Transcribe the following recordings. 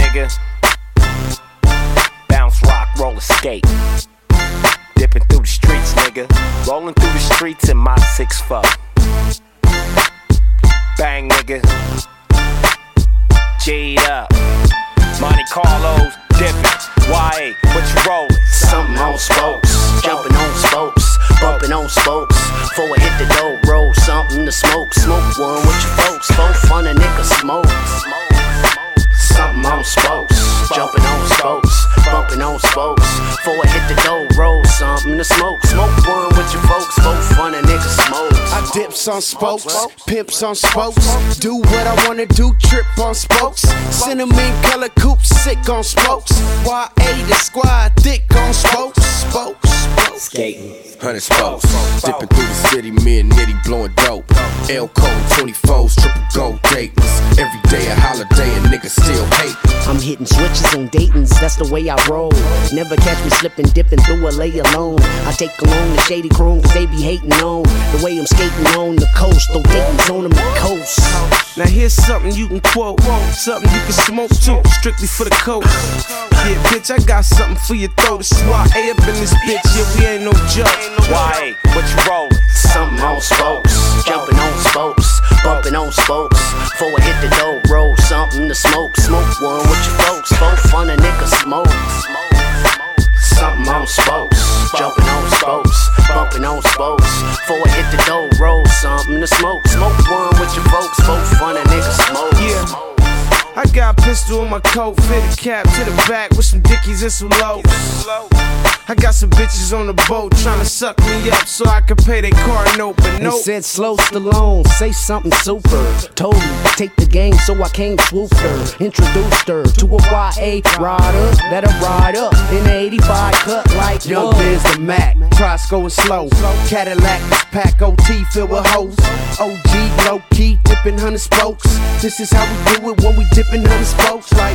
nigga. Bounce, rock, roller, skate. Dipping through the streets, nigga. Rolling through the streets in my 6'4". Bang, nigga. G'd up. Monte Carlos, dipping. YA, what you rollin'? Something on spokes, jumping on spokes, bumping on spokes. Before I hit the dope, roll something to smoke. Smoke one with your folks, both fun a nigga smoke. Something on spokes, jumping on spokes, bumping on spokes. Before I hit the dope, roll something to smoke. Smoke one with your folks, both fun a nigga smoke. I dips on spokes, pimps on spokes. Do what I wanna do, trip on spokes. Cinnamon color coupe, sick on spokes. YA the squad, thick on spokes. Spokes, skating. 100 spokes, dipping through the city, me and Nitty blowing dope. L code 24s, triple gold Dayton's. Every day a holiday and niggas still hate. I'm hitting switches on Dayton's, that's the way I roll. Never catch me slipping, dipping through a lay alone. I take along the shady chrome, cause they be hating on the way I'm skating on the coast. Though Dayton's on the coast. now here's something you can quote, something you can smoke too, strictly for the coast. Yeah, bitch, I got something for your throat. It's YA up in this bitch, yeah, we ain't no joke. YA, what you rollin'? Something on spokes, jumping on spokes, bumping on spokes. Before I hit the dope, roll something to smoke. Smoke one with your folks, both fun a nigga smoke. Something on spokes, jumping on spokes, bumping on spokes. Before I hit the dope, roll something to smoke. Smoke one with your folks, both fun a nigga smoke. Yeah. I got a pistol in my coat, fitted cap to the back with some dickies and some lows. I got some bitches on the boat tryna suck me up so I can pay their car note, but no. They said slow Stallone, say something super. Told me take the game, so I came swooped her. Introduced her to a YA rider. Let her ride up in the 85 cut like Young Biz the Mac, Trosco and slow. Cadillac is pack OT filled with hoes. OG low key dipping 100 spokes. This is how we do it when we dipping 100 spokes like.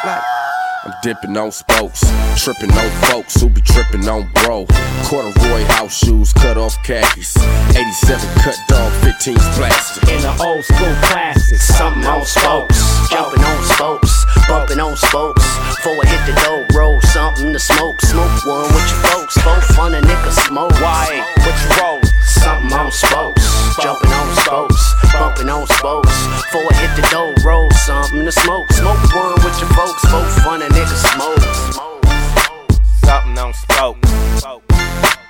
I'm dipping on spokes, tripping on folks who be tripping on bro. Corduroy house shoes, cut off khakis. 87 cut dog, 15's plastic. In the old school classics. Something on spokes, jumping on spokes, bumping on spokes. Before I hit the dope, roll something to smoke. Smoke one with your folks, both fun a nigga smoke. YA, what you rollin'? Something on spokes, jumping on spokes, bumping on spokes. Before I hit the dope, roll something to smoke. Smoke one with your folks, both fun a nigga smoke. Something on spokes.